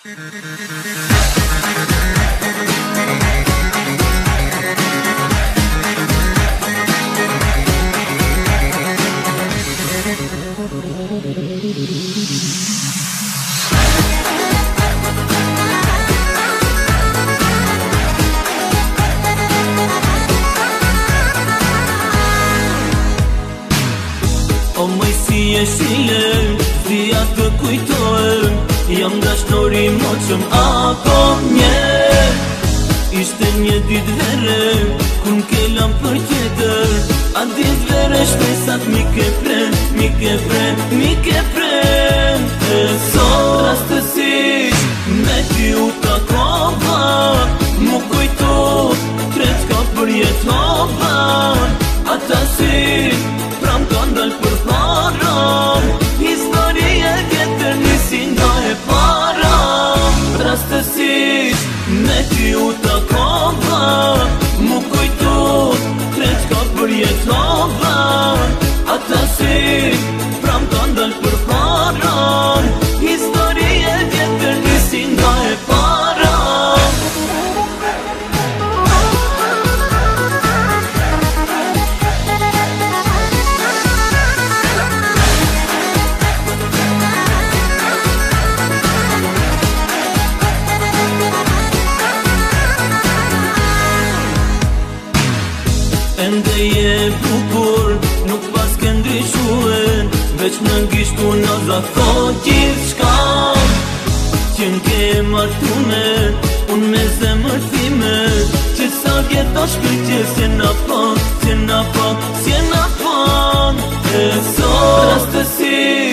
O măi si e shile, zia të kujtojnë, jam dashnori moqëm ako nje. Ishte një dit vere, kur m'kellam për tjetër, a dit vere shpesat mi ke pren, mi ke pren, mi ke pren. E sot rastësisht, me ty u takova, mu kujtu, tret ka për jetova, ata si pram ka ndal për param, historie vjetër nisin nga e param. Rastësisht, me ty u takova, mu kujtu, tret ka për jetova, ata si pram ka ndal për param, historie vjetër nisin nga e param. Ende je bukur, nuk pas ke ndryshuen, veç në ngishtu në zafo gjithë shka. Qen ke martune, unë me zemër thime, që sa vjeto shkëllqe s'jena pan, s'jena pan, s'jena pan. E sot rastësi